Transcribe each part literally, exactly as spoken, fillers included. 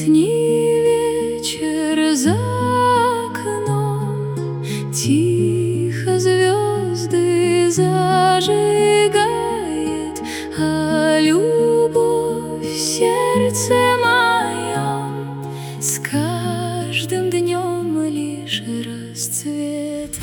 Летний вечер за окном, тихо звезды зажигает, а любовь в сердце моем с каждым днем лишь расцветает.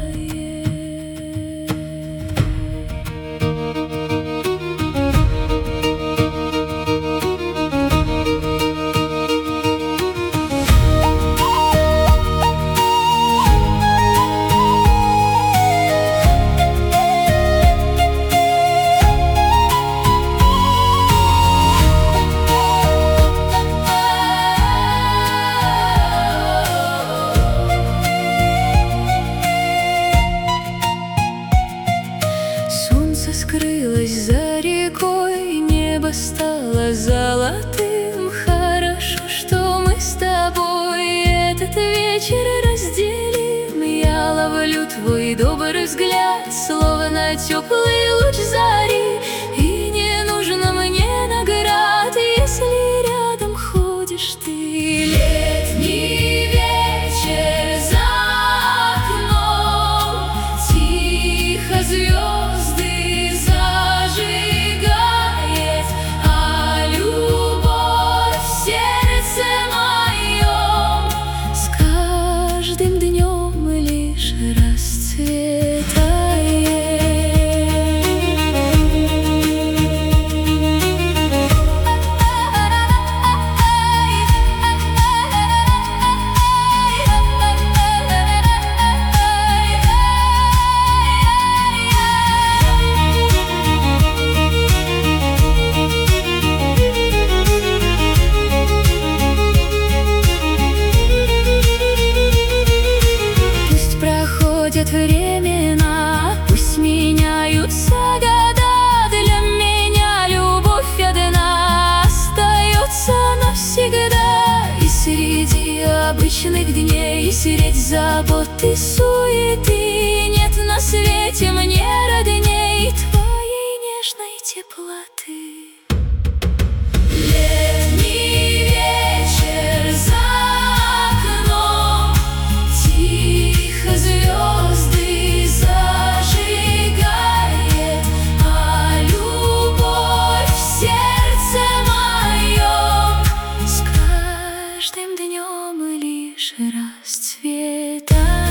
Солнце скрылось за рекой, небо стало золотым. Хорошо, что мы с тобой этот вечер разделим. Я ловлю твой добрый взгляд, словно теплый луч зари, и не нужно мне наград, если рядом ходишь ты. Летний вечер за окном, тихо звезды зажигает, а любовь в сердце моем с каждым днем лишь расцветает. Времена, пусть меняются года, для меня любовь одна остается навсегда. И среди обычных дней, средь забот и суеты, нет на свете мне родней твоей нежной теплоты. Летний вечер за окном, тихо звезды зажигает, а любовь в сердце моем с каждым днем лишь расцветает.